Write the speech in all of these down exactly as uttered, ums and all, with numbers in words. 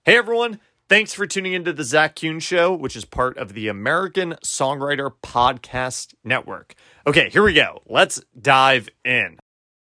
Hey everyone, thanks for tuning into the Zach Kuhn Show, which is part of the American Songwriter Podcast Network. Okay, here we go. Let's dive in.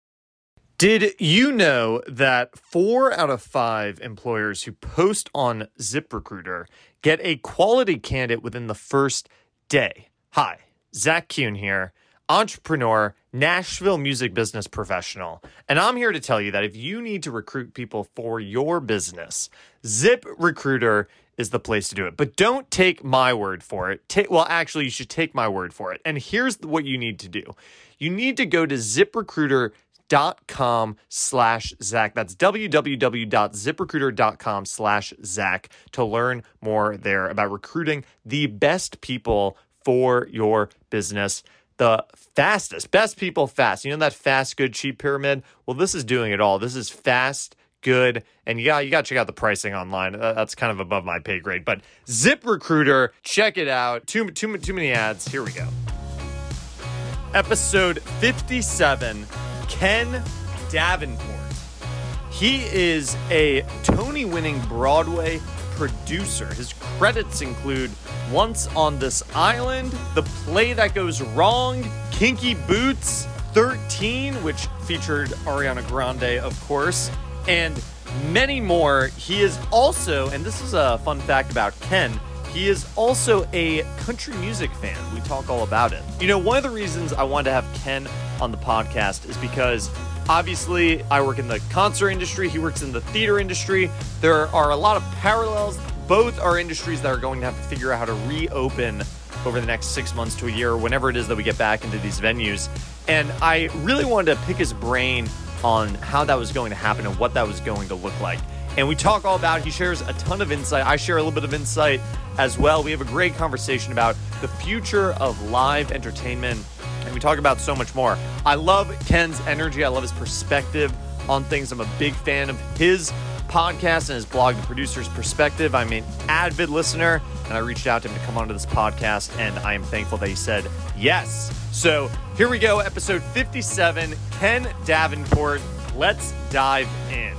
Did you know that four out of five employers who post on ZipRecruiter get a quality candidate within the first day? Hi, Zach Kuhn here, entrepreneur, Nashville music business professional. And I'm here to tell you that if you need to recruit people for your business, ZipRecruiter is the place to do it. But don't take my word for it. Take, well, actually, you should take my word for it. And here's what you need to do. You need to go to ZipRecruiter.com slash Zach. That's www.ziprecruiter.com slash Zach to learn more there about recruiting the best people for your business. The fastest, best people fast. You know that fast, good, cheap pyramid? Well, this is doing it all. This is fast, good, and you got you got to check out the pricing online. Uh, that's kind of above my pay grade. But ZipRecruiter, check it out. Too too too many ads. Here we go. Episode fifty-seven. Ken Davenport. He is a Tony-winning Broadway producer. His credits include Once on This Island, The Play That Goes Wrong, Kinky Boots, thirteen, which featured Ariana Grande, of course, and many more. He is also, and this is a fun fact about Ken, he is also a country music fan. We talk all about it. You know, one of the reasons I wanted to have Ken on the podcast is because obviously I work in the concert industry. He works in the theater industry. There are a lot of parallels. Both are industries that are going to have to figure out how to reopen over the next six months to a year, whenever it is that we get back into these venues. And I really wanted to pick his brain on how that was going to happen and what that was going to look like. And we talk all about it. He shares a ton of insight. I share a little bit of insight as well. We have a great conversation about the future of live entertainment, and we talk about so much more. I love Ken's energy. I love his perspective on things. I'm a big fan of his podcast and his blog, The Producer's Perspective. I'm an avid listener, and I reached out to him to come onto this podcast, and I am thankful that he said yes. So here we go, episode fifty-seven, Ken Davenport. Let's dive in.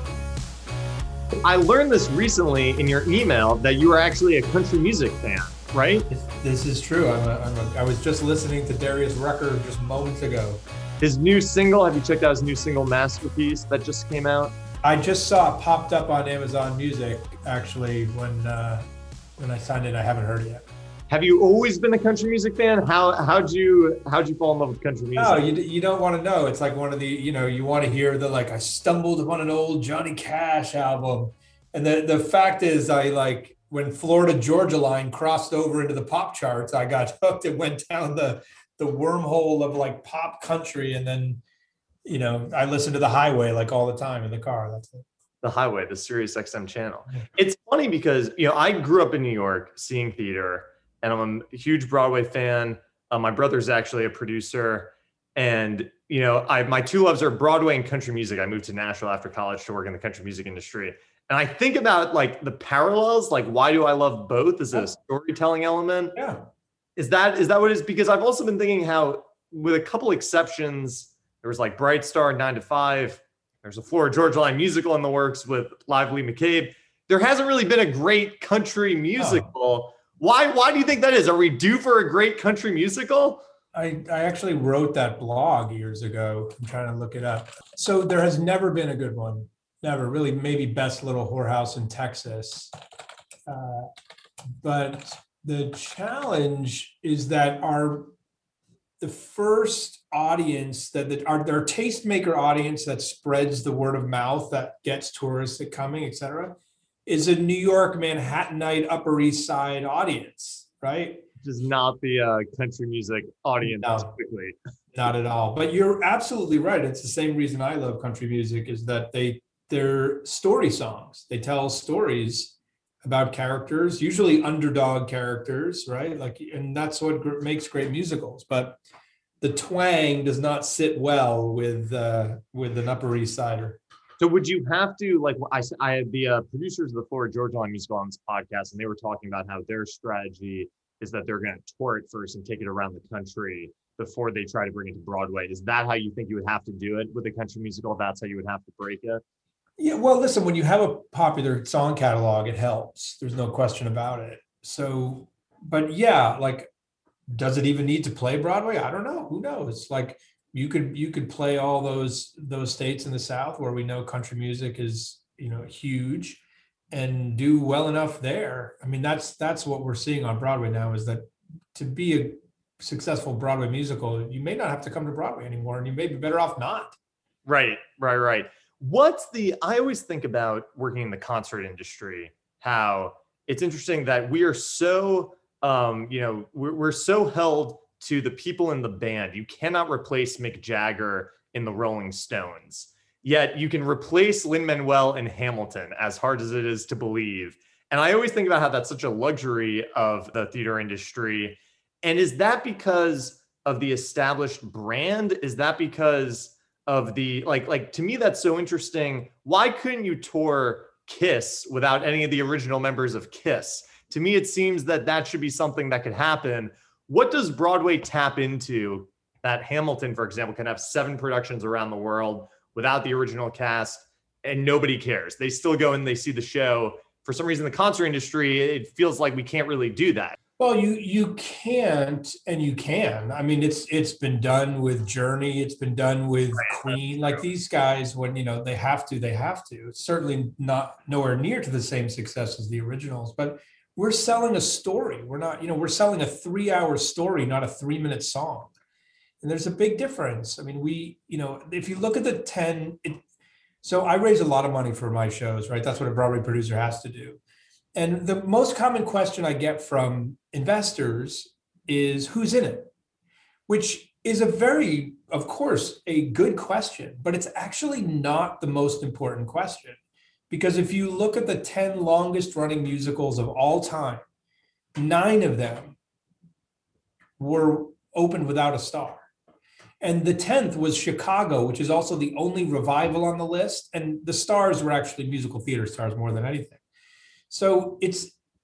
I learned this recently in your email that you are actually a country music fan, right? This is true. I'm a, I'm a, I was just listening to Darius Rucker just moments ago. His new single, have you checked out his new single, Masterpiece, that just came out? I just saw it popped up on Amazon Music, actually, when uh, when I signed in. I haven't heard it yet. Have you always been a country music fan? How how'd you how'd you fall in love with country music? No, you you don't want to know. It's like one of the, you know, you want to hear the, like, I stumbled upon an old Johnny Cash album. And the, the fact is, I like, when Florida Georgia Line crossed over into the pop charts, I got hooked and went down the the wormhole of like pop country. And then, you know, I listened to The Highway like all the time in the car. That's it. The Highway, the Sirius X M channel. It's funny because, you know, I grew up in New York seeing theater, and I'm a huge Broadway fan. Uh, my brother's actually a producer. And, you know, I my two loves are Broadway and country music. I moved to Nashville after college to work in the country music industry. And I think about like the parallels, like why do I love both? Is it a storytelling element? Yeah. Is that is that what it is? Because I've also been thinking how, with a couple exceptions, there was like Bright Star, Nine to Five. There's a Florida Georgia Line musical in the works with Lively McCabe. There hasn't really been a great country musical. Oh. Why why do you think that is? Are we due for a great country musical? I, I actually wrote that blog years ago. I'm trying to look it up. So there has never been a good one. Never. Really, maybe Best Little Whorehouse in Texas. Uh, but the challenge is that our the first audience that, that our, our tastemaker audience that spreads the word of mouth, that gets tourists that coming, et cetera, is a New York, Manhattanite, Upper East Side audience, right? Which is not the uh, country music audience No, typically. Not at all. But you're absolutely right. It's the same reason I love country music, is that they they're story songs. They tell stories about characters, usually underdog characters, right? Like, and that's what gr- makes great musicals. But the twang does not sit well with uh, with an Upper East Sider. So would you have to, like, I, I had the uh, producers of the Florida Georgia Line musical on this podcast, and they were talking about how their strategy is that they're going to tour it first and take it around the country before they try to bring it to Broadway. Is that how you think you would have to do it with a country musical? That's how you would have to break it? Yeah, well, listen, when you have a popular song catalog, it helps. There's no question about it. So, but yeah, like, does it even need to play Broadway? I don't know. Who knows? Like, you could you could play all those those states in the South where we know country music is, you know, huge, and do well enough there. I mean, that's that's what we're seeing on Broadway now, is that to be a successful Broadway musical, you may not have to come to Broadway anymore, and you may be better off not. Right, right, right. What's the, I always think about working in the concert industry, how it's interesting that we are so, um, you know, we're, we're so held to the people in the band. You cannot replace Mick Jagger in the Rolling Stones. Yet you can replace Lin-Manuel in Hamilton, as hard as it is to believe. And I always think about how that's such a luxury of the theater industry. And is that because of the established brand? Is that because of the, like, like to me, that's so interesting. Why couldn't you tour Kiss without any of the original members of Kiss? To me, it seems that that should be something that could happen. What does Broadway tap into that Hamilton, for example, can have seven productions around the world without the original cast and nobody cares? They still go and they see the show. For some reason, the concert industry, it feels like we can't really do that. Well, you you can't, and you can. I mean, it's it's been done with Journey. It's been done with Queen. Like, these guys, when, you know, they have to, they have to. It's certainly not nowhere near to the same success as the originals, but we're selling a story. We're not, you know, we're selling a three-hour story, not a three-minute song. And there's a big difference. I mean, we, you know, if you look at the ten, it, so I raise a lot of money for my shows, right? That's what a Broadway producer has to do. And the most common question I get from investors is, who's in it? Which is a very, of course, a good question, but it's actually not the most important question. Because if you look at the ten longest running musicals of all time, nine of them were opened without a star. And the tenth was Chicago, which is also the only revival on the list. And the stars were actually musical theater stars more than anything. So it's,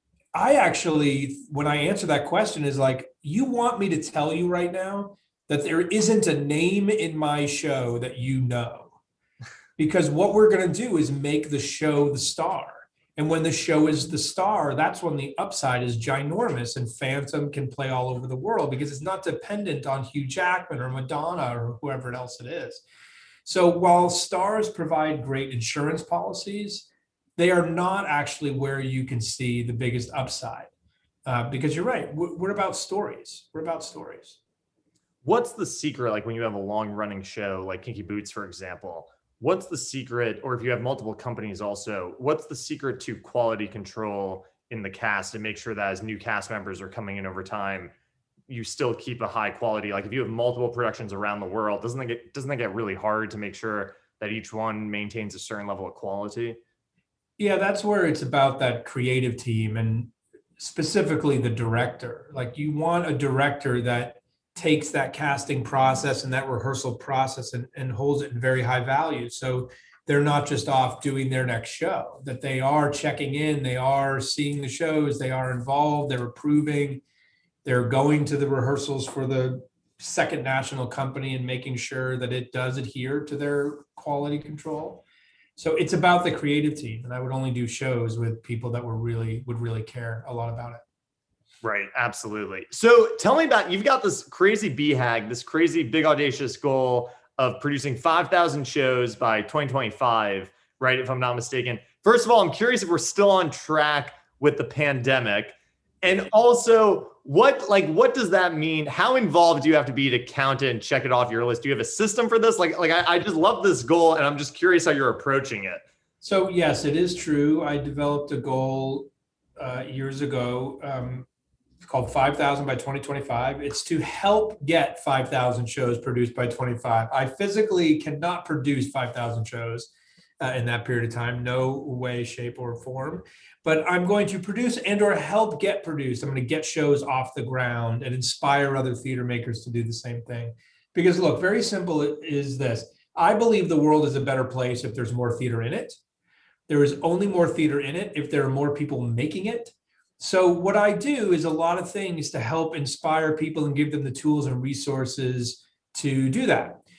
I actually, when I answer that question, is like, you want me to tell you right now that there isn't a name in my show that you know, because what we're going to do is make the show the star. And when the show is the star, that's when the upside is ginormous, and Phantom can play all over the world because it's not dependent on Hugh Jackman or Madonna or whoever else it is. So while stars provide great insurance policies, they are not actually where you can see the biggest upside, uh, because you're right. We're, we're about stories. We're about stories. What's the secret? Like, when you have a long running show, like Kinky Boots, for example, what's the secret? Or if you have multiple companies also, what's the secret to quality control in the cast and make sure that as new cast members are coming in over time, you still keep a high quality? Like, if you have multiple productions around the world, doesn't that get, doesn't that get really hard to make sure that each one maintains a certain level of quality? Yeah, that's where it's about that creative team, and specifically the director. Like, you want a director that takes that casting process and that rehearsal process and, and holds it in very high value. So they're not just off doing their next show, that they are checking in, they are seeing the shows, they are involved, they're approving, they're going to the rehearsals for the second national company and making sure that it does adhere to their quality control. So it's about the creative team, and I would only do shows with people that were really would really care a lot about it. Right, absolutely. So tell me about, you've got this crazy B HAG, this crazy big audacious goal of producing five thousand shows by twenty twenty-five, right? If I'm not mistaken. First of all, I'm curious if we're still on track with the pandemic. And also, what like what does that mean? How involved do you have to be to count it and check it off your list? Do you have a system for this? Like, like I, I just love this goal, and I'm just curious how you're approaching it. So yes, it is true. I developed a goal uh, years ago. Um, it's called five thousand by twenty twenty-five. It's to help get five thousand shows produced by twenty-five. I physically cannot produce five thousand shows uh, in that period of time. No way, shape, or form. But I'm going to produce and or help get produced. I'm going to get shows off the ground and inspire other theater makers to do the same thing. Because look, very simple is this. I believe the world is a better place if there's more theater in it. There is only more theater in it if there are more people making it. So what I do is a lot of things to help inspire people and give them the tools and resources to do that.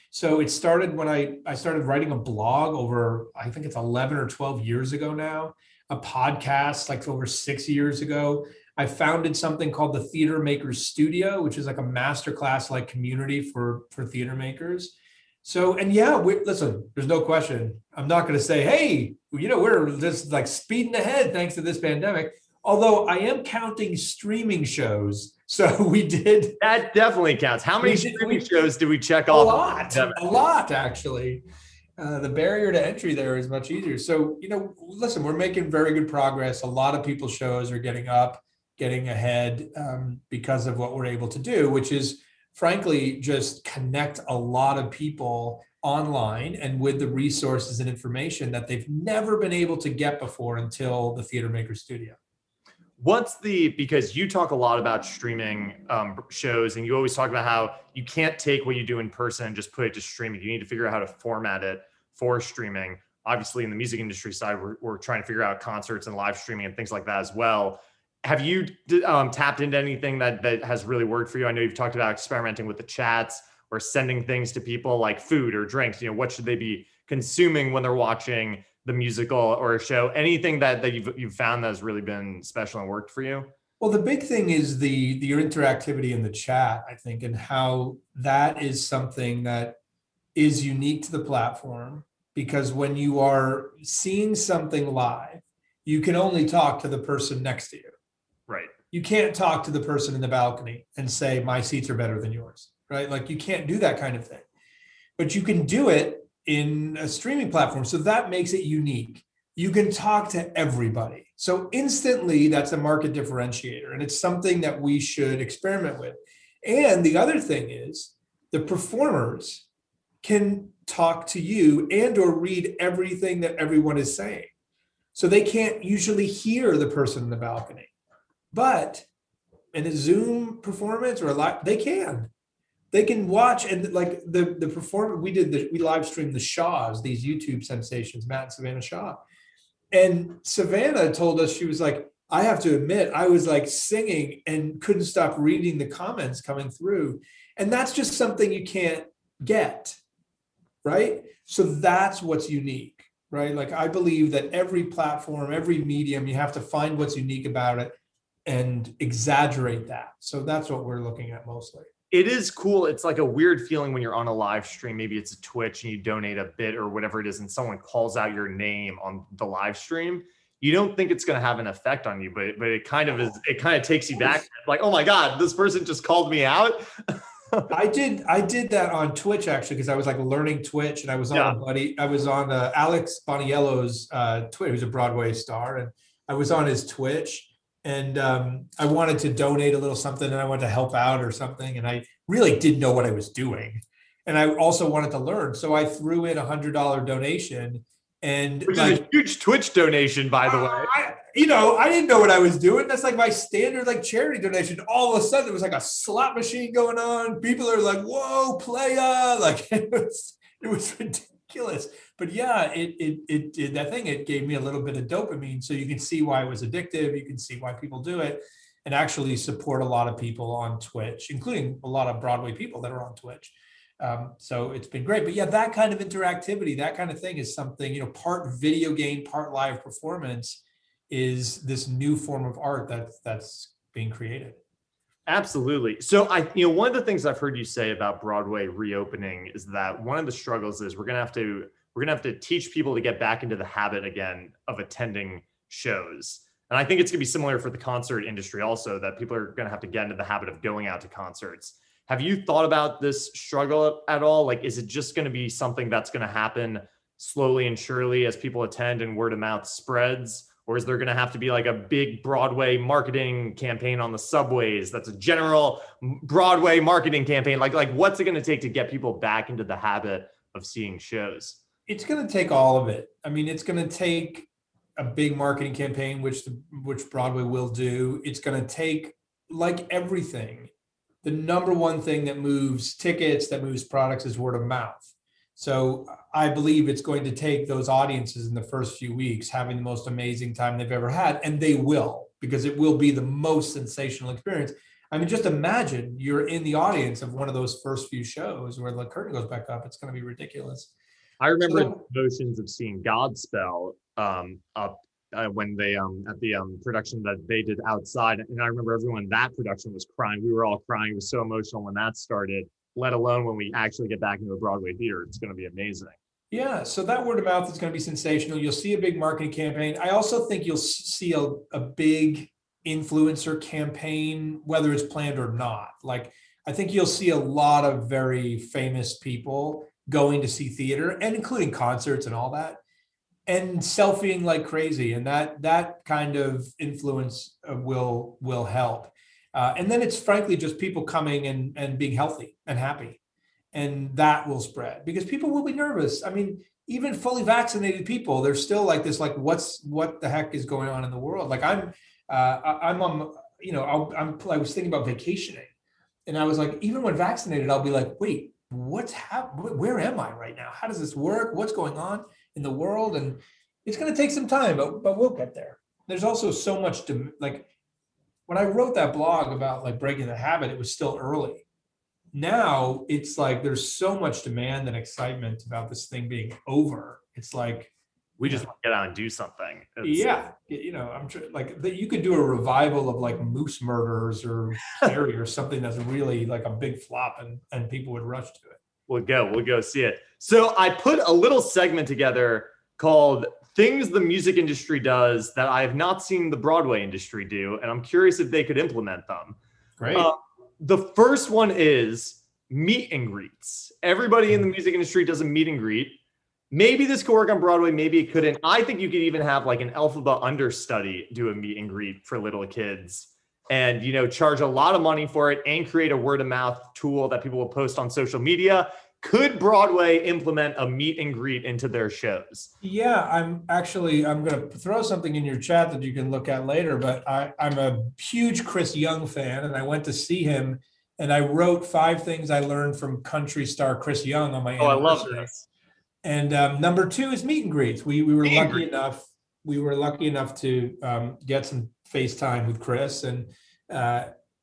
So it started when I, I started writing a blog over, I think it's eleven or twelve years ago now, a podcast like over six years ago. I founded something called the Theater Makers Studio, which is like a masterclass like community for, for theater makers. So, and yeah, we, listen, there's no question. I'm not going to say, hey, you know, we're just like speeding ahead thanks to this pandemic. Although I am counting streaming shows. So we did. That definitely counts. How many did, streaming we, shows did we check a off? Lot, a lot, actually. Uh, the barrier to entry there is much easier. So, you know, listen, we're making very good progress. A lot of people's shows are getting up, getting ahead um, because of what we're able to do, which is frankly, just connect a lot of people online and with the resources and information that they've never been able to get before until the Theater Maker Studio. What's the, because you talk a lot about streaming um, shows, and you always talk about how you can't take what you do in person and just put it to streaming. You need to figure out how to format it for streaming. Obviously, in the music industry side, we're, we're trying to figure out concerts and live streaming and things like that as well. Have you um, tapped into anything that, that has really worked for you? I know you've talked about experimenting with the chats or sending things to people like food or drinks. You know, what should they be consuming when they're watching the musical or a show? Anything that, that you've, you've found that has really been special and worked for you? Well, the big thing is the, the interactivity in the chat, I think, and how that is something that is unique to the platform, because when you are seeing something live, you can only talk to the person next to you. Right. You can't talk to the person in the balcony and say, my seats are better than yours, right? Like you can't do that kind of thing, but you can do it in a streaming platform. So that makes it unique. You can talk to everybody. So instantly that's a market differentiator, and it's something that we should experiment with. And the other thing is the performers can talk to you and or read everything that everyone is saying. So they can't usually hear the person in the balcony. But in a Zoom performance or a live, they can. They can watch, and like the the performance we did, the, we live streamed the Shaws, these YouTube sensations, Matt and Savannah Shaw. And Savannah told us, she was like, I have to admit, I was like singing and couldn't stop reading the comments coming through. And that's just something you can't get, right? So that's what's unique, right? Like I believe that every platform, every medium, you have to find what's unique about it and exaggerate that. So that's what we're looking at mostly. It is cool. It's like a weird feeling when you're on a live stream. Maybe it's a Twitch and you donate a bit or whatever it is, and someone calls out your name on the live stream. You don't think it's going to have an effect on you, but but it kind of is. It kind of takes you back, like, oh my God, this person just called me out. I did. I did that on Twitch actually, because I was like learning Twitch, and I was on Yeah. a buddy. I was on uh, Alex Boniello's uh, Twitch, who's a Broadway star, and I was on his Twitch. And um, I wanted to donate a little something, and I wanted to help out or something. And I really didn't know what I was doing. And I also wanted to learn. So I threw in a hundred dollar donation, and Which like, is a huge Twitch donation, by the way. I, you know, I didn't know what I was doing. That's like my standard like charity donation. All of a sudden, there was like a slot machine going on. People are like, "Whoa, playa!" Like it was, it was ridiculous. But yeah, it it it did that thing. It gave me a little bit of dopamine, so you can see why it was addictive. You can see why people do it, and actually support a lot of people on Twitch, including a lot of Broadway people that are on Twitch. Um, so it's been great. But yeah, that kind of interactivity, that kind of thing is something, you know, part video game, part live performance is this new form of art that's that's being created. Absolutely. So I, you know, one of the things I've heard you say about Broadway reopening is that one of the struggles is we're going to have to we're going to have to teach people to get back into the habit again of attending shows. And I think it's going to be similar for the concert industry also, that people are going to have to get into the habit of going out to concerts. Have you thought about this struggle at all? Like, is it just going to be something that's going to happen slowly and surely as people attend and word of mouth spreads? Or is there going to have to be like a big Broadway marketing campaign on the subways? That's a general Broadway marketing campaign. Like, like what's it going to take to get people back into the habit of seeing shows? It's going to take all of it. I mean, it's going to take a big marketing campaign, which the, which Broadway will do. It's going to take, like everything, the number one thing that moves tickets, that moves products is word of mouth. So I believe it's going to take those audiences in the first few weeks having the most amazing time they've ever had, and they will, because it will be the most sensational experience. I mean, just imagine you're in the audience of one of those first few shows where the curtain goes back up. It's going to be ridiculous. I remember So, the emotions of seeing Godspell um, up uh, when they um at the um production that they did outside, and I remember everyone in that production was crying. We were all crying. It was so emotional when that started. Let alone when we actually get back into a Broadway theater, it's going to be amazing. yeah, so that word of mouth is going to be sensational. You'll see a big marketing campaign. I also think you'll see a, a big influencer campaign, whether it's planned or not. Like, I think you'll see a lot of very famous people going to see theater, and including concerts and all that, and selfieing like crazy. And that that kind of influence uh, will will help. Uh, and then it's frankly just people coming and, and being healthy and happy. And that will spread because people will be nervous. I mean, even fully vaccinated people, they're still like this, like, what's, what the heck is going on in the world? Like I'm, uh, I- I'm on, you know, I'll, I'm, I was thinking about vacationing, and I was like, even when vaccinated, I'll be like, wait, what's happening? Where am I right now? How does this work? What's going on in the world? And it's going to take some time, but, but we'll get there. There's also so much to, like, when I wrote that blog about like breaking the habit, it was still early. Now it's like there's so much demand and excitement about this thing being over. It's like we just want to get out and do something. It's, yeah, you know, I'm tr- like that. You could do a revival of like Moose Murders or Carrie or something that's really like a big flop, and and people would rush to it. We'll go. We'll go see it. So I put a little segment together called Things the Music Industry Does That I Have Not Seen the Broadway Industry Do, and I'm curious if they could implement them. Great. Uh, the first one is meet and greets. Everybody in the music industry does a meet and greet. Maybe this could work on Broadway, maybe it couldn't. I think you could even have like an Elphaba understudy do a meet and greet for little kids and, you know, charge a lot of money for it and create a word of mouth tool that people will post on social media. Could Broadway implement a meet and greet into their shows? Yeah, I'm actually, I'm going to throw something in your chat that you can look at later, but I, I'm a huge Chris Young fan, and I went to see him, and I wrote five things I learned from country star Chris Young on my Oh, I love anniversary. this. And um, number two is meet and greets. We we were Meet and lucky greet. enough, we were lucky enough to um, get some FaceTime with Chris, and uh,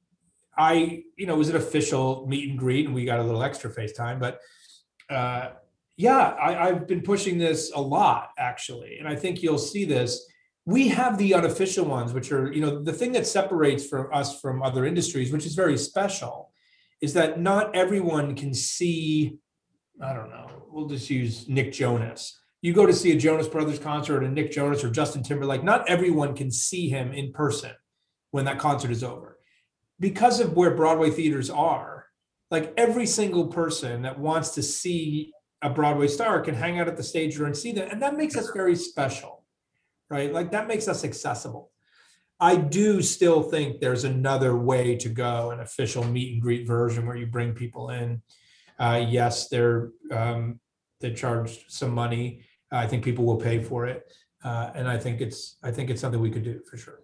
I, you know, it was an official meet and greet, and we got a little extra FaceTime. But uh, yeah, I, I've been pushing this a lot, actually. And I think you'll see this. We have the unofficial ones, which are, you know, the thing that separates from us from other industries, which is very special, is that not everyone can see, I don't know, we'll just use Nick Jonas. You go to see a Jonas Brothers concert, and Nick Jonas or Justin Timberlake, not everyone can see him in person when that concert is over. Because of where Broadway theaters are, like every single person that wants to see a Broadway star can hang out at the stage door and see them. And that makes us very special, right? Like that makes us accessible. I do still think there's another way to go, an official meet and greet version where you bring people in. Uh, yes, they're um, they charge some money. I think people will pay for it, uh, and I think it's I think it's something we could do for sure.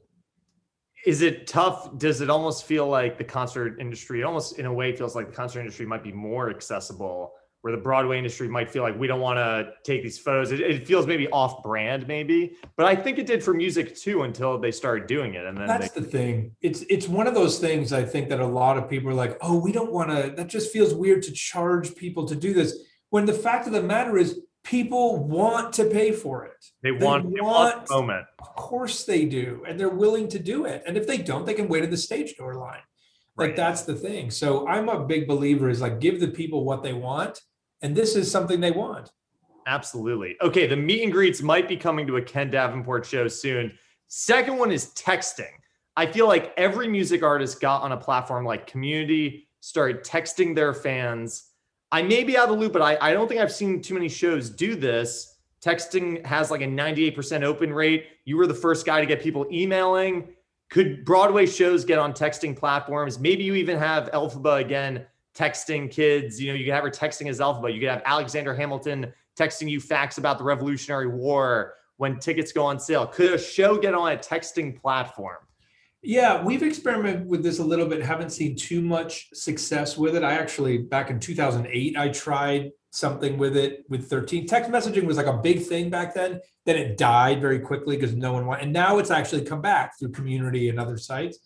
Is it tough? Does it almost feel like the concert industry, it almost in a way feels like the concert industry might be more accessible, where the Broadway industry might feel like we don't want to take these photos. It, it feels maybe off brand maybe, but I think it did for music too until they started doing it. And then That's they- the thing. It's it's one of those things I think that a lot of people are like, oh, we don't want to, that just feels weird to charge people to do this. When the fact of the matter is people want to pay for it. they want, they want the moment. Of course they do. And they're willing to do it. And if they don't, they can wait in the stage door line. Like Right. that's the thing. So I'm a big believer is like, give the people what they want. And this is something they want. Absolutely. Okay, the meet and greets might be coming to a Ken Davenport show soon. Second one is texting. I feel like every music artist got on a platform like Community, started texting their fans. I may be out of the loop, but I, I don't think I've seen too many shows do this. Texting has like a ninety-eight percent open rate. You were the first guy to get people emailing. Could Broadway shows get on texting platforms? Maybe you even have Elphaba again texting kids. You know, you could have her texting as Elphaba. You could have Alexander Hamilton texting you facts about the Revolutionary War when tickets go on sale. Could a show get on a texting platform? Yeah, we've experimented with this a little bit, haven't seen too much success with it. I actually, back in two thousand eight, I tried something with it with thirteen. Text messaging was like a big thing back then. Then it died very quickly because no one wanted, and now it's actually come back through Community and other sites.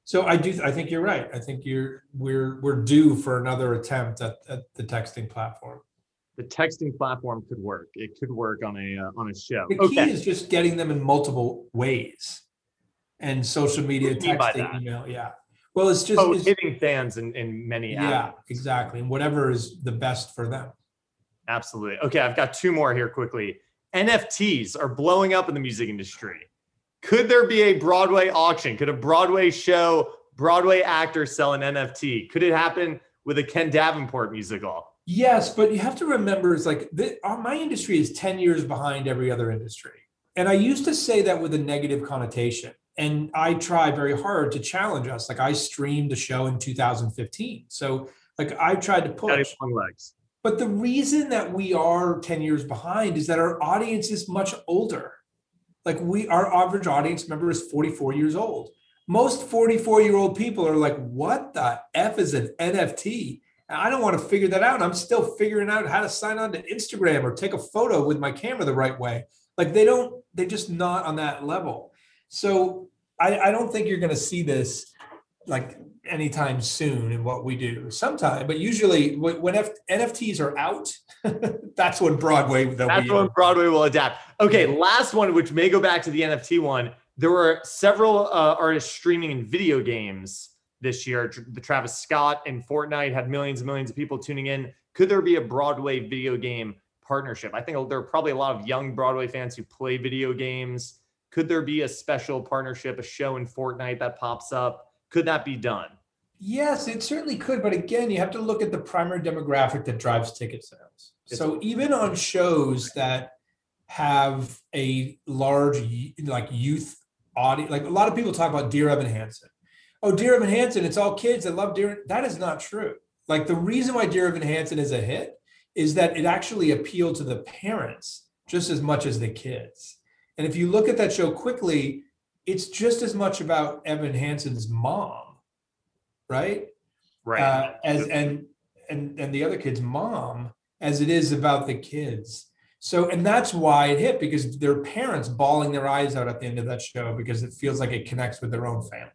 So I do, I think you're right. I think you're, we're, we're due for another attempt at, at the texting platform. The texting platform could work. It could work on a, uh, on a show. The key Okay. is just getting them in multiple ways, and social media, What do you mean by texting, that? email. Yeah. Well, it's just, Oh, it's, hitting fans in, in many yeah, avenues. exactly. And whatever is the best for them. Absolutely. Okay, I've got two more here quickly. N F Ts are blowing up in the music industry. Could there be a Broadway auction? Could a Broadway show, Broadway actor sell an N F T? Could it happen with a Ken Davenport musical? Yes, but you have to remember, it's like the, uh, my industry is ten years behind every other industry. And I used to say that with a negative connotation. And I try very hard to challenge us. Like I streamed a show in two thousand fifteen. So like I tried to push. Long legs. But the reason that we are ten years behind is that our audience is much older. Like we, our average audience member is forty-four years old. Most forty-four year old people are like, what the F is an N F T? And I don't want to figure that out. I'm still figuring out how to sign on to Instagram or take a photo with my camera the right way. Like they don't, they're just not on that level. So I, I don't think you're going to see this like anytime soon in what we do. Sometime, but usually when F- N F Ts are out, that's when Broadway. That's when Broadway will adapt. Okay, last one, which may go back to the N F T one. There were several uh, artists streaming in video games this year. The Travis Scott and Fortnite had millions and millions of people tuning in. Could there be a Broadway video game partnership? I think there are probably a lot of young Broadway fans who play video games. Could there be a special partnership, a show in Fortnite that pops up? Could that be done? Yes, it certainly could. But again, you have to look at the primary demographic that drives ticket sales. It's so even on shows that have a large like youth audience, like a lot of people talk about Dear Evan Hansen. Oh, Dear Evan Hansen, it's all kids that love Dear. That is not true. Like the reason why Dear Evan Hansen is a hit is that it actually appealed to the parents just as much as the kids. And if you look at that show quickly, it's just as much about Evan Hansen's mom, right? Right. Uh, as and and and the other kid's mom as it is about the kids. So, and that's why it hit, because their parents bawling their eyes out at the end of that show because it feels like it connects with their own family.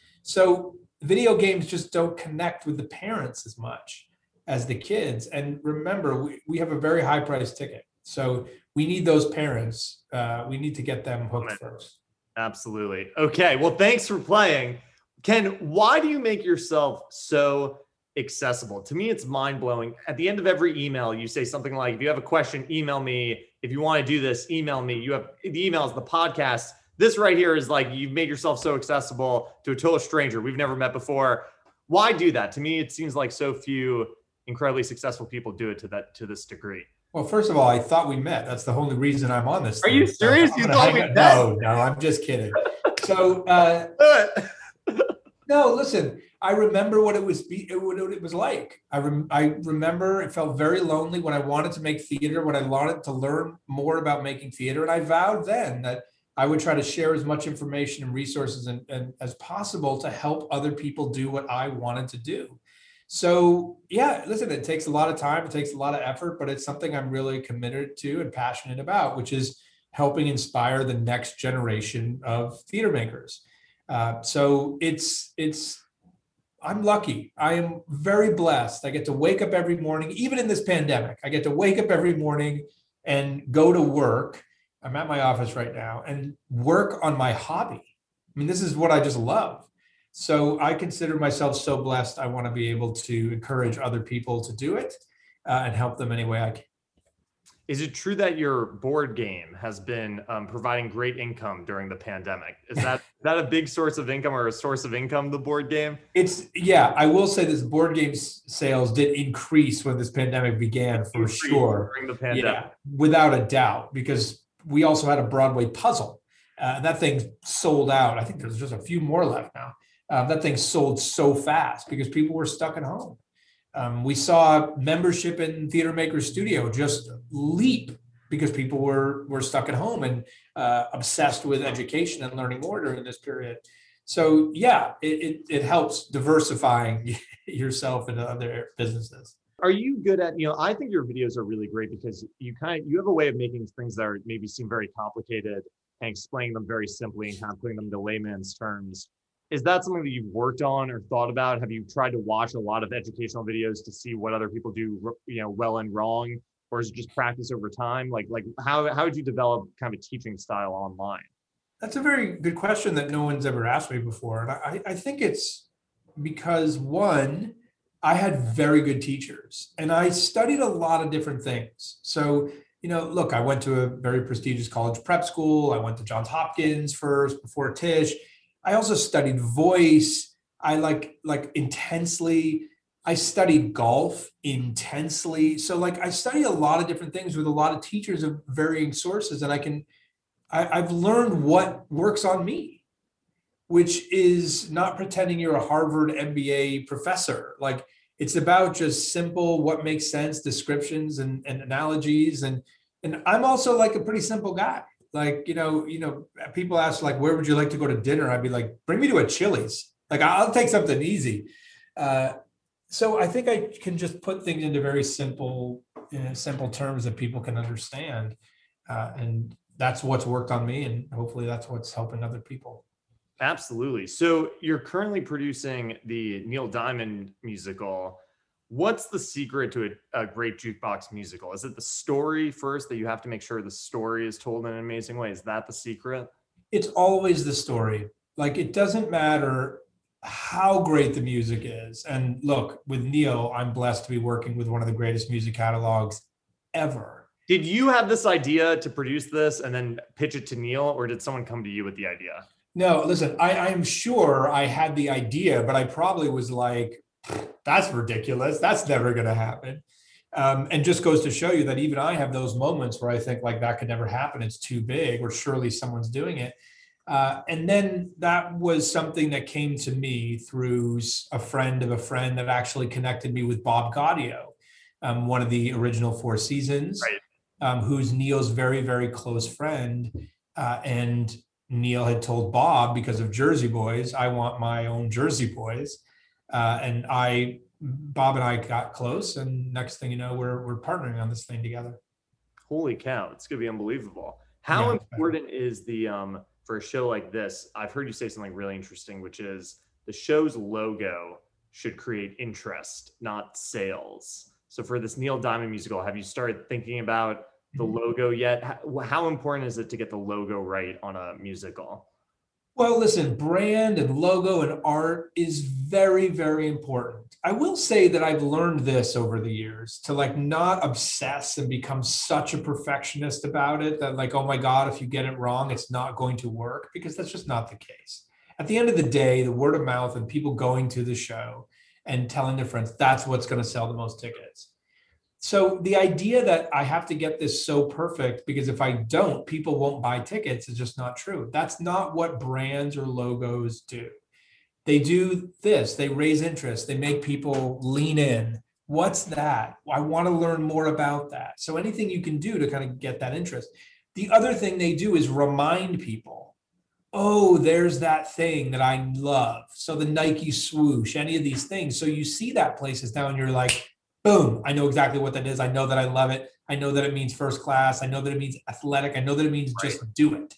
So video games just don't connect with the parents as much as the kids. And remember, we, we have a very high price ticket. So we need those parents. Uh, we need to get them hooked first. Absolutely. Okay. Well, thanks for playing. Ken, why do you make yourself so accessible? To me, it's mind blowing. At the end of every email, you say something like, if you have a question, email me. If you want to do this, email me. You have the emails, the podcast. This right here is like, you've made yourself so accessible to a total stranger we've never met before. Why do that? To me, it seems like so few incredibly successful people do it to that, to this degree. Well, first of all, I thought we met. That's the only reason I'm on this. Are thing. you serious? So you thought we met? met? No, no, I'm just kidding. So, uh, no, listen, I remember what it was, be, what it was like. I, rem, I remember it felt very lonely when I wanted to make theater, when I wanted to learn more about making theater. And I vowed then that I would try to share as much information and resources and, and as possible to help other people do what I wanted to do. So yeah, listen, it takes a lot of time, it takes a lot of effort, but it's something I'm really committed to and passionate about, which is helping inspire the next generation of theater makers. Uh, so it's, it's, I'm lucky. I am very blessed. I get to wake up every morning, even in this pandemic, I get to wake up every morning and go to work. I'm at my office right now and work on my hobby. I mean, this is what I just love. So I consider myself so blessed. I want to be able to encourage other people to do it uh, and help them any way I can. Is it true that your board game has been um, providing great income during the pandemic? Is that that a big source of income or a source of income, the board game? It's, yeah, I will say this, board game sales did increase when this pandemic began for sure. During the pandemic. Yeah, without a doubt, because we also had a Broadway puzzle. Uh, that thing sold out. I think there's just a few more left now. Uh, that thing sold so fast because people were stuck at home. Um, we saw membership in Theater Maker Studio just leap because people were were stuck at home and uh, obsessed with education and learning more during this period. So yeah, it, it, it helps diversifying yourself into other businesses. Are you good at, you know, I think your videos are really great because you kind of, you have a way of making things that are maybe seem very complicated and explaining them very simply and kind of putting them into layman's terms. is that something that you've worked on or thought about? Have you tried to watch a lot of educational videos to see what other people do, you know, well and wrong, or is it just practice over time? Like, like how how would you develop kind of a teaching style online? That's a very good question that no one's ever asked me before. And I, I think it's because, one, I had very good teachers and I studied a lot of different things. So, you know, look, I went to a very prestigious college prep school. I went to Johns Hopkins first before Tisch. I also studied voice. I like like intensely. I studied golf intensely. So like I studied a lot of different things with a lot of teachers of varying sources, and I can I, I've learned what works on me, which is not pretending you're a Harvard M B A professor. Like it's about just simple, what makes sense, descriptions and, and analogies. And, and I'm also like a pretty simple guy. Like, you know, you know, people ask like, where would you like to go to dinner? I'd be like, bring me to a Chili's. Like I'll take something easy. Uh, so I think I can just put things into very simple, you know, simple terms that people can understand. Uh, and that's what's worked on me. And hopefully that's what's helping other people. Absolutely. So you're currently producing the Neil Diamond musical. What's the secret to a, a great jukebox musical? Is it the story first, that you have to make sure the story is told in an amazing way? Is that the secret? It's always the story. Like it doesn't matter how great the music is. And look, with Neil, I'm blessed to be working with one of the greatest music catalogs ever. Did you have this idea to produce this and then pitch it to Neil, or did someone come to you with the idea? No, listen, I, I'm sure I had the idea, but I probably was like, that's ridiculous. That's never going to happen. Um, and just goes to show you that even I have those moments where I think like that could never happen. It's too big, or surely someone's doing it. Uh, and then that was something that came to me through a friend of a friend that actually connected me with Bob Gaudio, um, one of the original Four Seasons, right. um, who's Neil's very, very close friend. Uh, and Neil had told Bob, because of Jersey Boys, I want my own Jersey Boys. Uh, and I, Bob and I got close, and next thing you know, we're we're partnering on this thing together. Holy cow, it's gonna be unbelievable. How yeah, important is the um for a show like this? I've heard you say something really interesting, which is the show's logo should create interest, not sales. So for this Neil Diamond musical, have you started thinking about the logo yet? How, how important is it to get the logo right on a musical? Well, listen, brand and logo and art is very, very important. I will say that I've learned this over the years, to like not obsess and become such a perfectionist about it that like, oh my God, if you get it wrong, it's not going to work, because that's just not the case. At the end of the day, the word of mouth and people going to the show and telling their friends, that's what's going to sell the most tickets. So the idea that I have to get this so perfect, because if I don't, people won't buy tickets, is just not true. That's not what brands or logos do. They do this, they raise interest, they make people lean in. What's that? I want to learn more about that. So anything you can do to kind of get that interest. The other thing they do is remind people, oh, there's that thing that I love. So the Nike swoosh, any of these things. So you see that places now and you're like, boom, I know exactly what that is. I know that I love it. I know that it means first class. I know that it means athletic. I know that it means right. just do it.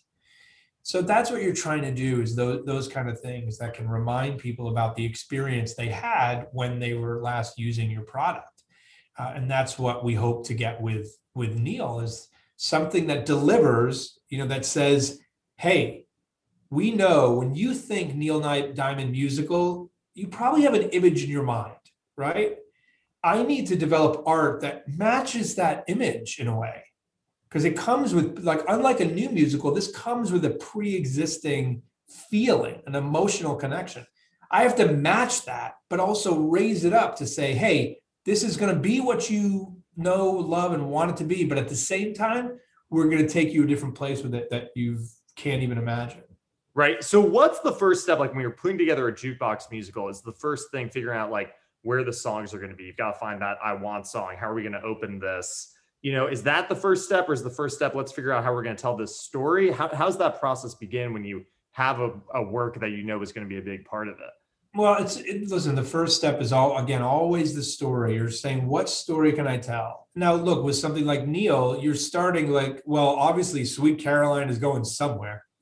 So that's what you're trying to do, is those, those kind of things that can remind people about the experience they had when they were last using your product. Uh, and that's what we hope to get with, with Neil, is something that delivers, you know, that says, hey, we know when you think Neil Diamond musical, you probably have an image in your mind, right? I need to develop art that matches that image in a way, because it comes with, like, unlike a new musical, this comes with a pre-existing feeling, an emotional connection. I have to match that, but also raise it up to say, hey, this is going to be what you know, love, and want it to be. But at the same time, we're going to take you a different place with it that you can't even imagine. Right. So what's the first step? Like when you're putting together a jukebox musical, is the first thing figuring out like where the songs are going to be. You've got to find that I want song. How are we going to open this? You know, is that the first step, or is the first step, let's figure out how we're going to tell this story? How, how's that process begin when you have a, a work that you know is going to be a big part of it? Well, it's it, listen, the first step is all, again, always the story. You're saying, what story can I tell? Now, look, with something like Neil, you're starting like, well, obviously Sweet Caroline is going somewhere,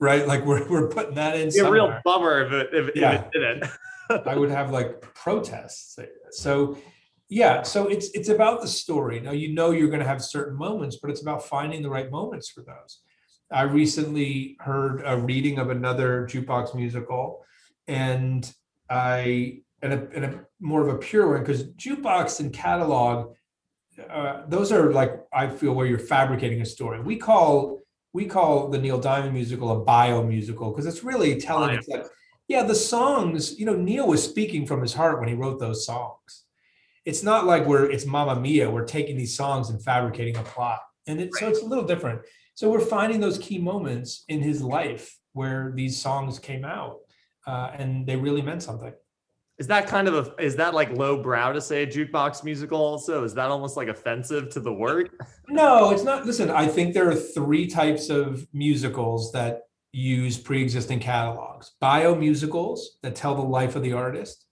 right? Like we're, we're putting that in It'd be a real somewhere. bummer if it, if, Yeah. if it didn't. I would have like protests. So yeah, so it's it's about the story. Now you know you're going to have certain moments, but it's about finding the right moments for those. I recently heard a reading of another jukebox musical, and I and a, and a more of a pure one, because jukebox and catalog, uh, those are like, I feel, where you're fabricating a story. We call we call the Neil Diamond musical a bio musical, because it's really telling Bio. it's like, yeah, the songs, you know, Neil was speaking from his heart when he wrote those songs. It's not like we're, it's Mamma Mia, we're taking these songs and fabricating a plot. And it, so it's a little different. So we're finding those key moments in his life where these songs came out, uh, and they really meant something. Is that kind of a, is that like low brow to say a jukebox musical also? Is that almost like offensive to the work? No, it's not. Listen, I think there are three types of musicals that use pre-existing catalogs: bio musicals that tell the life of the artist,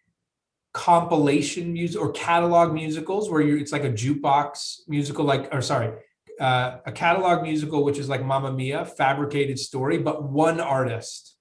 compilation music or catalog musicals where you're, it's like a jukebox musical, like, or sorry, uh, a catalog musical, which is like Mamma Mia, fabricated story, but one artist.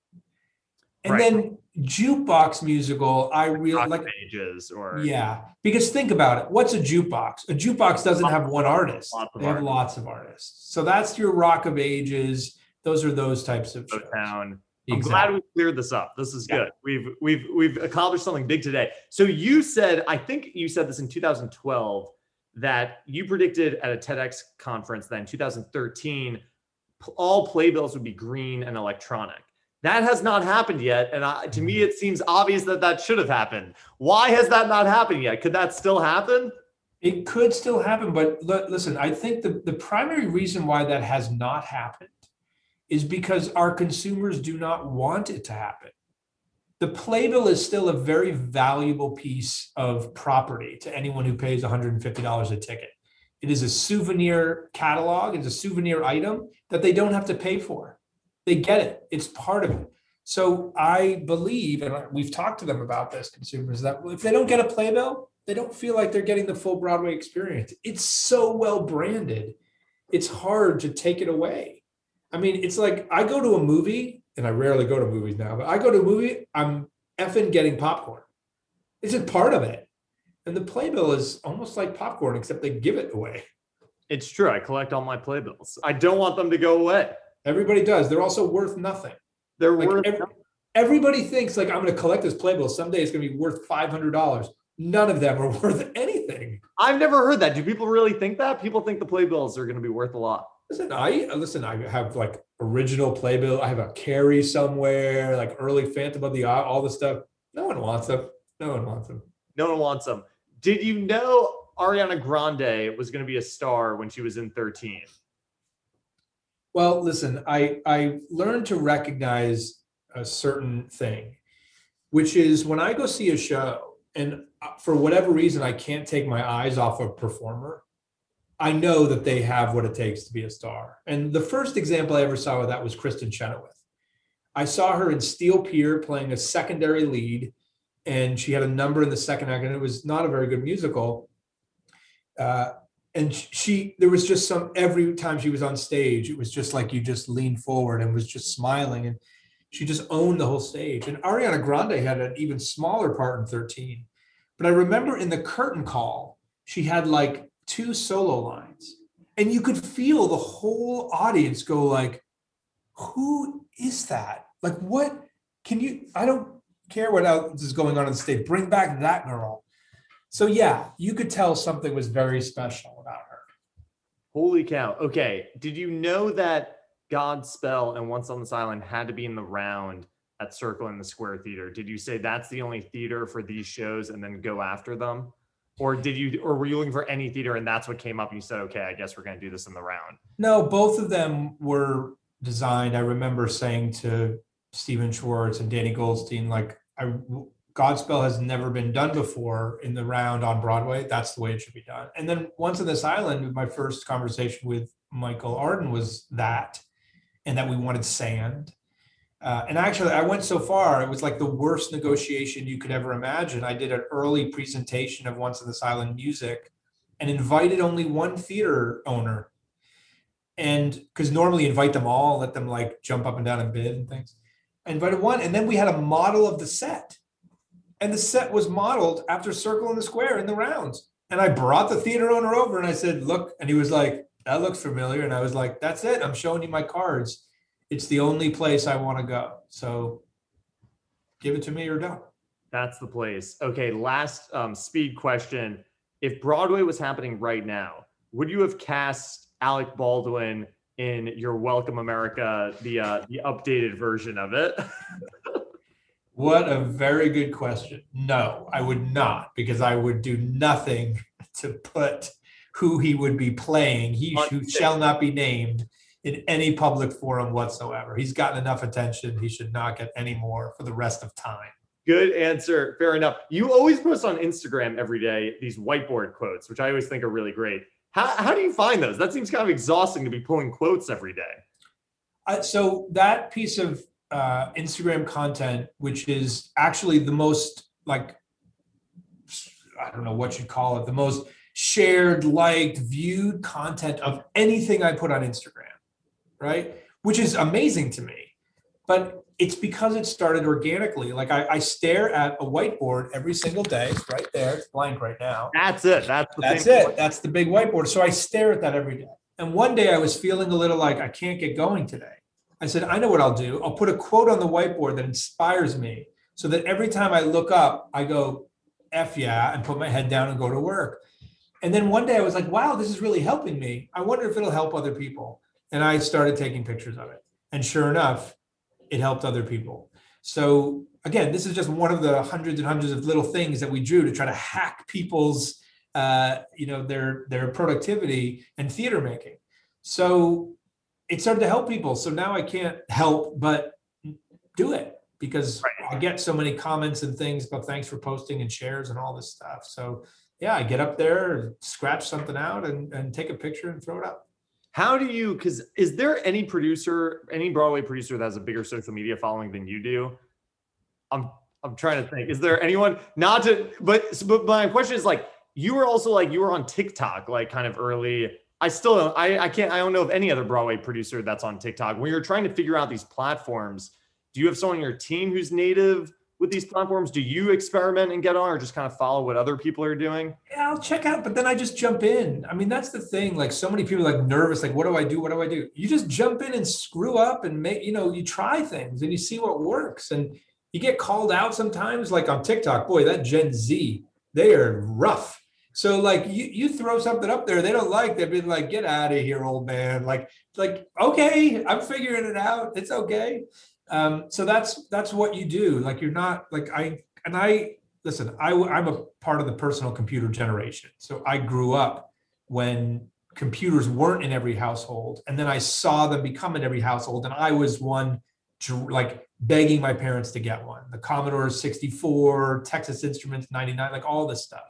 And Right. then jukebox musical, I really like. Pages or Yeah, because think about it. What's a jukebox? A jukebox doesn't have one artist. Lots of They have artists. lots of artists. So that's your Rock of Ages. Those are those types of shows. Motown. I'm Exactly. glad we cleared this up. This is Yeah. good. We've we've we've accomplished something big today. So you said, I think you said this in two thousand twelve, that you predicted at a TEDx conference that in two thousand thirteen, p- all playbills would be green and electronic. That has not happened yet, and I, to me, it seems obvious that that should have happened. Why has that not happened yet? Could that still happen? It could still happen, but l- listen, I think the, the primary reason why that has not happened is because our consumers do not want it to happen. The playbill is still a very valuable piece of property to anyone who pays one hundred fifty dollars a ticket. It is a souvenir catalog, it's a souvenir item that they don't have to pay for. They get it, it's part of it. So I believe, and we've talked to them about this, consumers, that if they don't get a playbill, they don't feel like they're getting the full Broadway experience. It's so well branded, it's hard to take it away. I mean, it's like I go to a movie, and I rarely go to movies now, but I go to a movie, I'm effing getting popcorn. It's just part of it. And the playbill is almost like popcorn, except they give it away. It's true. I collect all my playbills. I don't want them to go away. Everybody does. They're also worth nothing. They're Like worth every, everybody thinks like, I'm going to collect this playbill. Someday it's going to be worth five hundred dollars. None of them are worth anything. I've never heard that. Do people really think that? People think the playbills are going to be worth a lot. Listen, I listen. I have like original playbill. I have a Carrie somewhere, like early Phantom of the Opera, all the stuff. No one wants them. No one wants them. No one wants them. Did you know Ariana Grande was going to be a star when she was in thirteen? Well, listen, I I learned to recognize a certain thing, which is when I go see a show, and for whatever reason I can't take my eyes off a performer, I know that they have what it takes to be a star. And the first example I ever saw of that was Kristen Chenoweth. I saw her in Steel Pier playing a secondary lead, and she had a number in the second act, and it was not a very good musical. Uh, and she, there was just some, every time she was on stage, it was just like you just leaned forward and was just smiling, and she just owned the whole stage. And Ariana Grande had an even smaller part in thirteen. But I remember in the curtain call, she had like two solo lines, and you could feel the whole audience go like, who is that? Like, what can you, I don't care what else is going on on the stage. Bring back that girl. So yeah, you could tell something was very special about her. Holy cow. Okay. Did you know that Godspell and Once on This Island had to be in the round at Circle in the Square Theater? Did you say that's the only theater for these shows and then go after them? Or did you, or were you looking for any theater and that's what came up and you said, okay, I guess we're going to do this in the round? No, both of them were designed. I remember saying to Stephen Schwartz and Danny Goldstein, like, I, Godspell has never been done before in the round on Broadway. That's the way it should be done. And then Once on This Island, my first conversation with Michael Arden was that, and that we wanted sand. Uh, and actually, I went so far, it was like the worst negotiation you could ever imagine. I did an early presentation of Once on This Island music and invited only one theater owner. And because normally invite them all, let them like jump up and down and bid and things. I invited one, and then we had a model of the set. And the set was modeled after Circle in the Square in the rounds. And I brought the theater owner over and I said, look, and he was like, that looks familiar. And I was like, that's it. I'm showing you my cards. It's the only place I want to go. So give it to me or don't. That's the place. Okay, last um, speed question. If Broadway was happening right now, would you have cast Alec Baldwin in your Welcome America, the uh, the updated version of it? What a very good question. No, I would not, because I would do nothing to put who he would be playing. He who shall not be named in any public forum whatsoever. He's gotten enough attention. He should not get any more for the rest of time. Good answer. Fair enough. You always post on Instagram every day these whiteboard quotes, which I always think are really great. How, how do you find those? That seems kind of exhausting to be pulling quotes every day. Uh, so that piece of uh, Instagram content, which is actually the most, like, I don't know what you'd call it, the most shared, liked, viewed content of anything I put on Instagram, right? Which is amazing to me. But it's because it started organically. Like I, I stare at a whiteboard every single day. It's right there. It's blank right now. That's it. That's the That's it. That's the big whiteboard. So I stare at that every day. And one day I was feeling a little like I can't get going today. I said, I know what I'll do. I'll put a quote on the whiteboard that inspires me so that every time I look up, I go, F yeah, and put my head down and go to work. And then one day I was like, wow, this is really helping me. I wonder if it'll help other people. And I started taking pictures of it. And sure enough, it helped other people. So again, this is just one of the hundreds and hundreds of little things that we drew to try to hack people's, uh, you know, their their productivity and theater making. So it started to help people. So now I can't help but do it because right. I get so many comments and things about thanks for posting and shares and all this stuff. So yeah, I get up there, scratch something out, and and take a picture and throw it up. How do you, because is there any producer, any Broadway producer that has a bigger social media following than you do? I'm I'm trying to think. Is there anyone, not to, but, but my question is like, you were also like, you were on TikTok, like kind of early. I still don't, I, I can't, I don't know of any other Broadway producer that's on TikTok. When you're trying to figure out these platforms, do you have someone on your team who's native with these platforms? Do you experiment and get on, or just kind of follow what other people are doing? Yeah, I'll check out, but then I just jump in. I mean, that's the thing. Like so many people are like nervous, like, what do I do? What do I do? You just jump in and screw up and make, you know, you try things and you see what works. And you get called out sometimes, like on TikTok, boy, that Gen Z, they are rough. So like you, you throw something up there they don't like, they've been like, get out of here, old man. Like, like, okay, I'm figuring it out. It's okay. Um, so that's, that's what you do. Like, you're not like I, and I, listen, I, I'm a part of the personal computer generation. So I grew up when computers weren't in every household. And then I saw them become in every household. And I was one like begging my parents to get one, the Commodore sixty-four, Texas Instruments ninety-nine, like all this stuff.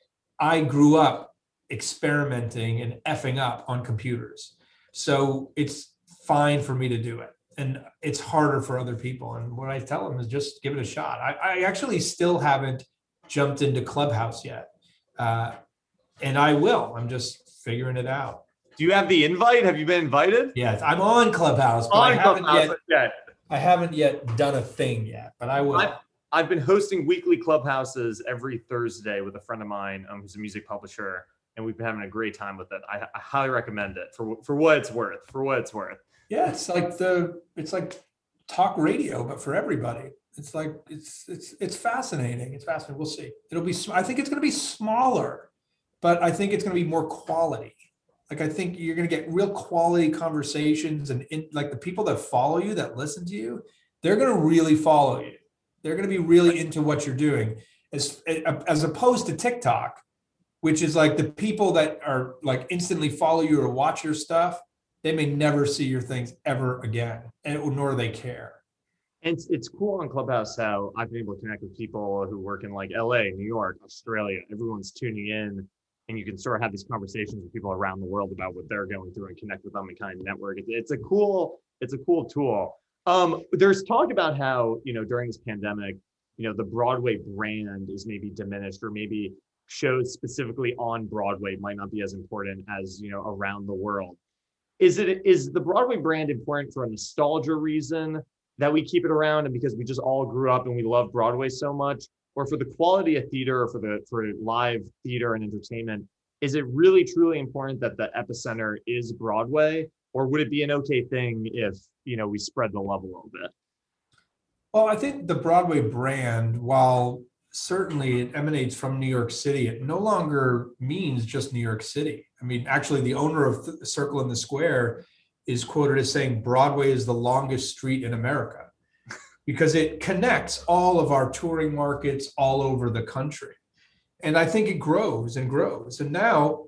I grew up experimenting and effing up on computers. So it's fine for me to do it. And it's harder for other people. And what I tell them is just give it a shot. I, I actually still haven't jumped into Clubhouse yet. Uh, and I will. I'm just figuring it out. Do you have the invite? Have you been invited? Yes, I'm on Clubhouse, but on I haven't Clubhouse, yet, okay. I haven't yet done a thing yet, but I will. I've, I've been hosting weekly Clubhouses every Thursday with a friend of mine um, who's a music publisher, and we've been having a great time with it. I, I highly recommend it for for what it's worth. For what it's worth. Yeah, it's like the it's like talk radio, but for everybody. It's like it's it's it's fascinating. It's fascinating. We'll see. It'll be. I think it's going to be smaller, but I think it's going to be more quality. Like I think you're going to get real quality conversations, and in, like the people that follow you, that listen to you, they're going to really follow you. They're going to be really into what you're doing, as as opposed to TikTok, which is like the people that are like instantly follow you or watch your stuff. They may never see your things ever again, and nor do they care. And it's, it's cool on Clubhouse how I've been able to connect with people who work in like L A, New York, Australia. Everyone's tuning in, and you can sort of have these conversations with people around the world about what they're going through and connect with them and kind of network. It's, it's a cool, it's a cool tool. Um, there's talk about how, you know, during this pandemic, you know, the Broadway brand is maybe diminished, or maybe shows specifically on Broadway might not be as important as, you know, around the world. is it is the Broadway brand important for a nostalgia reason that we keep it around, and because we just all grew up and we love Broadway so much, or for the quality of theater, or for the for live theater and entertainment? Is it really truly important that the epicenter is Broadway, or would it be an okay thing if, you know, we spread the love a little bit? Well, I think the Broadway brand, while certainly it emanates from New York City, it no longer means just New York City. I mean, actually, the owner of the Circle in the Square is quoted as saying Broadway is the longest street in America because it connects all of our touring markets all over the country. And I think it grows and grows. And now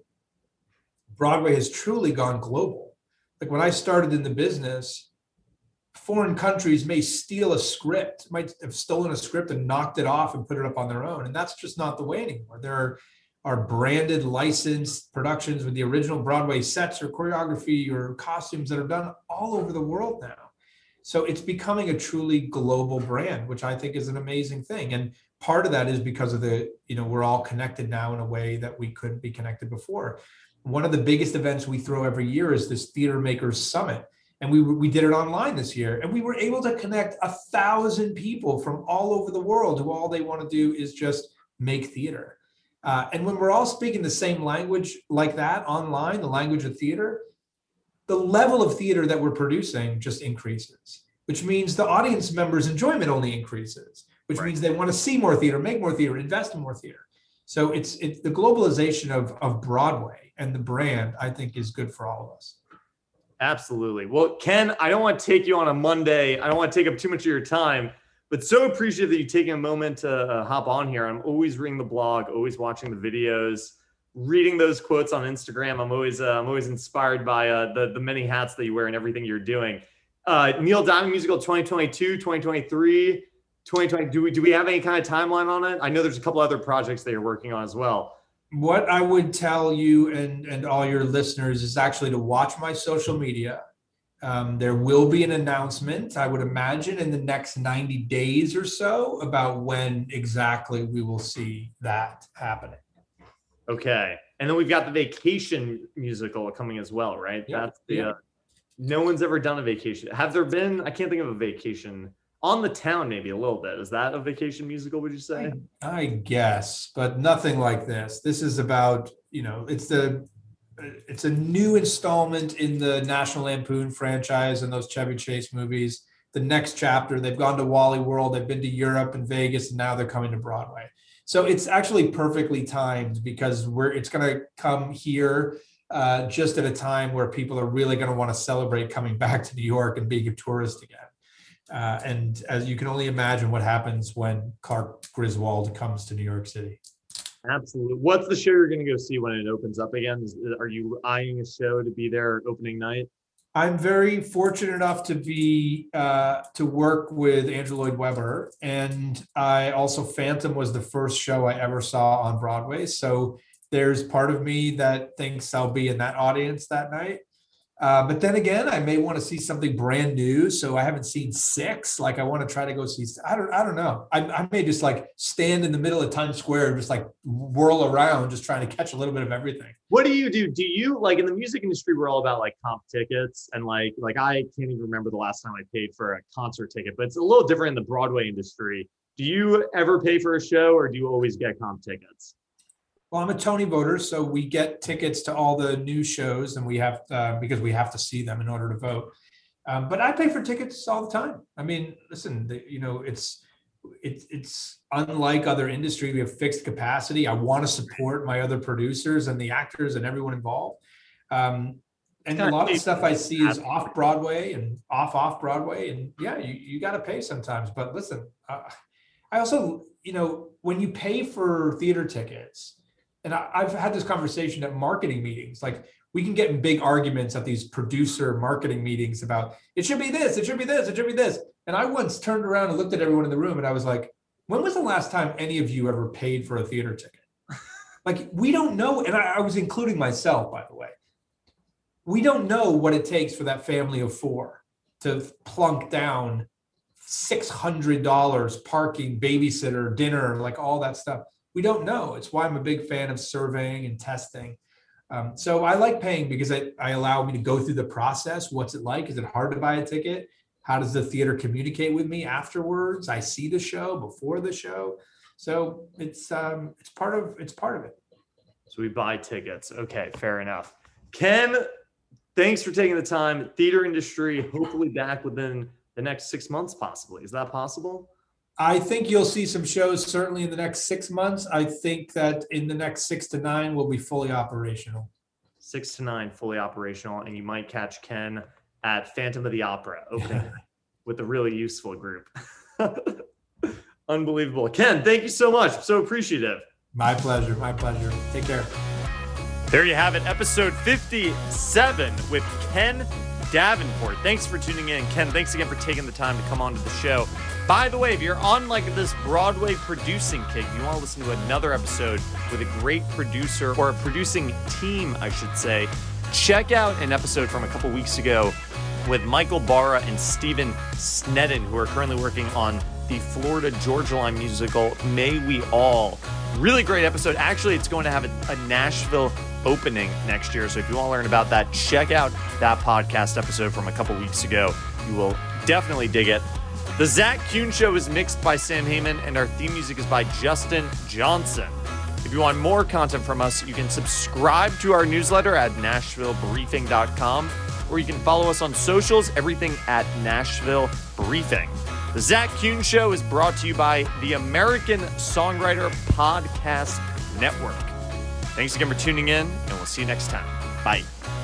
Broadway has truly gone global. Like when I started in the business, foreign countries may steal a script, might have stolen a script and knocked it off and put it up on their own. And that's just not the way anymore. There are, are branded, licensed productions with the original Broadway sets or choreography or costumes that are done all over the world now. So it's becoming a truly global brand, which I think is an amazing thing. And part of that is because of the, you know, we're all connected now in a way that we couldn't be connected before. One of the biggest events we throw every year is this Theater Makers Summit. And we we did it online this year, and we were able to connect a thousand people from all over the world who all they want to do is just make theater. Uh, and when we're all speaking the same language like that online, the language of theater, the level of theater that we're producing just increases, which means the audience members' enjoyment only increases, which right. means they want to see more theater, make more theater, invest in more theater. So it's it's the globalization of of Broadway and the brand, I think, is good for all of us. Absolutely. Well, Ken, I don't want to take you on a Monday. I don't want to take up too much of your time, but so appreciative that you taking a moment to uh, hop on here. I'm always reading the blog, always watching the videos, reading those quotes on Instagram. I'm always uh, I'm always inspired by uh, the the many hats that you wear and everything you're doing. Uh, Neil Diamond Musical twenty twenty-two, twenty twenty-three, twenty twenty. Do we do we have any kind of timeline on it? I know there's a couple other projects that you're working on as well. What I would tell you and, and all your listeners is actually to watch my social media. Um, there will be an announcement, I would imagine, in the next ninety days or so about when exactly we will see that happening. Okay. And then we've got the Vacation musical coming as well, right? Yep. That's the, Yep. uh, no one's ever done a Vacation. Have there been, I can't think of a Vacation on the Town, maybe a little bit. Is that a Vacation musical, would you say? I, I guess, but nothing like this. This is about, you know, it's the, it's a new installment in the National Lampoon franchise and those Chevy Chase movies. The next chapter, they've gone to Wally World, they've been to Europe and Vegas, and now they're coming to Broadway. So it's actually perfectly timed because we're, it's going to come here uh, just at a time where people are really going to want to celebrate coming back to New York and being a tourist again. Uh, and as you can only imagine what happens when Clark Griswold comes to New York City. Absolutely. What's the show you're going to go see when it opens up again? Is, are you eyeing a show to be there opening night? I'm very fortunate enough to be uh, to work with Andrew Lloyd Webber, and I also Phantom was the first show I ever saw on Broadway. So there's part of me that thinks I'll be in that audience that night. Uh, but then again, I may want to see something brand new. So I haven't seen Six. Like I want to try to go see. I don't. I don't know. I, I may just like stand in the middle of Times Square and just like whirl around, just trying to catch a little bit of everything. What do you do? Do you like in the music industry? We're all about like comp tickets, and like like I can't even remember the last time I paid for a concert ticket. But it's a little different in the Broadway industry. Do you ever pay for a show, or do you always get comp tickets? Well, I'm a Tony voter, so we get tickets to all the new shows, and we have uh, because we have to see them in order to vote. Um, but I pay for tickets all the time. I mean, listen, the, you know, it's it's it's unlike other industry. We have fixed capacity. I want to support my other producers and the actors and everyone involved. Um, and a lot of the stuff I see is off Broadway and off off Broadway, and yeah, you you got to pay sometimes. But listen, uh, I also, you know, when you pay for theater tickets. And I've had this conversation at marketing meetings. Like we can get in big arguments at these producer marketing meetings about it should be this, it should be this, it should be this. And I once turned around and looked at everyone in the room and I was like, when was the last time any of you ever paid for a theater ticket? Like we don't know. And I, I was including myself, by the way. We don't know what it takes for that family of four to plunk down six hundred dollars parking, babysitter, dinner, like all that stuff. We don't know. It's why I'm a big fan of surveying and testing. Um, so I like paying because I, I allow me to go through the process. What's it like? Is it hard to buy a ticket? How does the theater communicate with me afterwards? I see the show before the show. So it's um, it's part of it's part of it. So we buy tickets. Okay, fair enough. Ken, thanks for taking the time. Theater industry, hopefully back within the next six months, possibly. Is that possible? I think you'll see some shows certainly in the next six months. I think that in the next six to nine, we'll be fully operational. Six to nine, fully operational, and you might catch Ken at Phantom of the Opera opening with a really useful group. Unbelievable. Ken, thank you so much. I'm so appreciative. My pleasure. My pleasure. Take care. There you have it, episode fifty-seven with Ken Davenport. Thanks for tuning in. Ken, thanks again for taking the time to come on to the show. By the way, if you're on like this Broadway producing kick, you want to listen to another episode with a great producer or a producing team, I should say, check out an episode from a couple weeks ago with Michael Barra and Stephen Snedden, who are currently working on the Florida Georgia Line musical, May We All. Really great episode. Actually, it's going to have a, a Nashville opening next year. So if you want to learn about that, check out that podcast episode from a couple weeks ago. You will definitely dig it. The Zach Kuhn Show is mixed by Sam Heyman, and our theme music is by Justin Johnson. If you want more content from us, you can subscribe to our newsletter at nashville briefing dot com, or you can follow us on socials, everything at Nashville Briefing. The Zach Kuhn Show is brought to you by the American Songwriter Podcast Network. Thanks again for tuning in, and we'll see you next time. Bye.